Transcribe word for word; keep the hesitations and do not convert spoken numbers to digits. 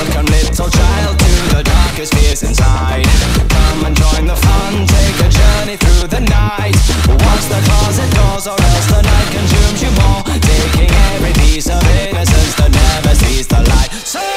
Welcome little child to the darkest fears inside. Come and join the fun, take a journey through the night. Watch the closet doors or else the night consumes you more, taking every piece of innocence that never sees the light. So